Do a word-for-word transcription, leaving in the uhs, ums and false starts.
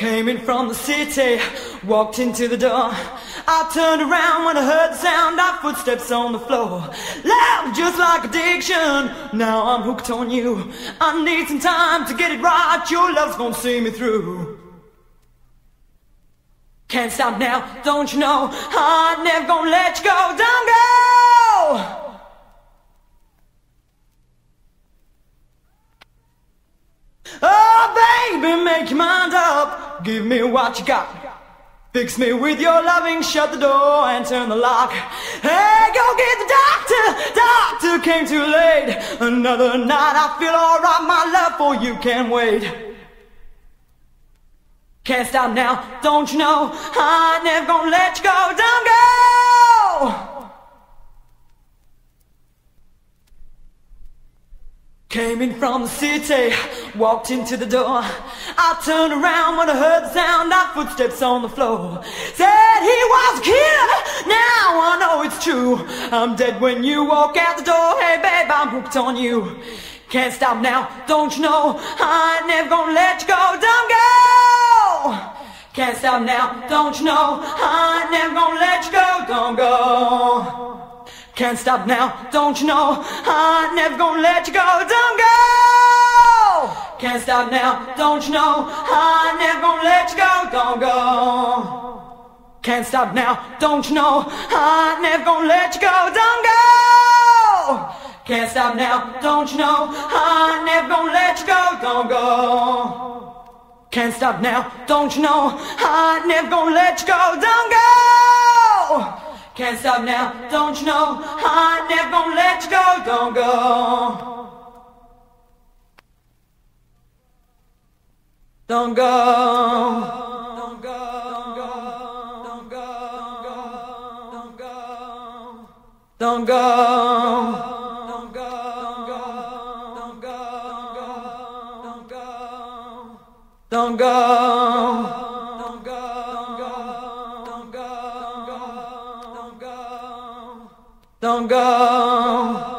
Came in from the city, walked into the door. I turned around when I heard the sound of footsteps on the floor. Loud just like addiction, now I'm hooked on you. I need some time to get it right, your love's gonna see me through. Can't stop now, don't you know, I'm never gonna let you go, don't go! Oh baby, make your mind up, give me what you got. Fix me with your loving, shut the door and turn the lock. Hey, go get the doctor, doctor came too late. Another night I feel alright, my love for you can't wait. Can't stop now, don't you know, I ain't never gonna let you go, don't go! Came in from the city, walked into the door. I turned around when I heard the sound of footsteps on the floor. Said he was a killer, now I know it's true. I'm dead when you walk out the door. Hey babe, I'm hooked on you. Can't stop now, don't you know, I ain't never gonna let you go, don't go! Can't stop now, don't you know, I ain't never gonna let you go, don't go! Can't stop now, don't you know, I ain't never gonna let you go, don't go! Can't stop now, don't you know, I ain't never gonna let you go, don't go! Can't stop now, don't you know, I ain't never gonna let you go, don't go! Can't stop now, don't you know, I ain't never gonna let you go, don't go! Can't stop now, don't you know, I ain't never gonna let you go, don't go! Can't stop now, don't you know, I ain't never gonna let you go, don't go. Don't go. Don't go. Don't go. Don't go. Don't go. Don't go. Don't go. Don't go. Don't go. Don't go.